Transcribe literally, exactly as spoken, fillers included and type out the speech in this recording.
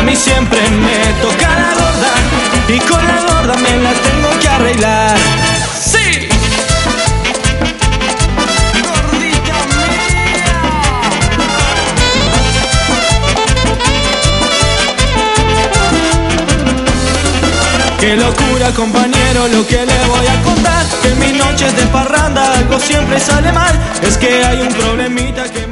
mí siempre me toca la gorda y con la gorda me la tengo que arreglar. ¡Sí! ¡Gordita mía! ¡Qué locura, compañero, lo que le voy a contar! Que en mis noches de parranda algo siempre sale mal. Es que hay un problemita que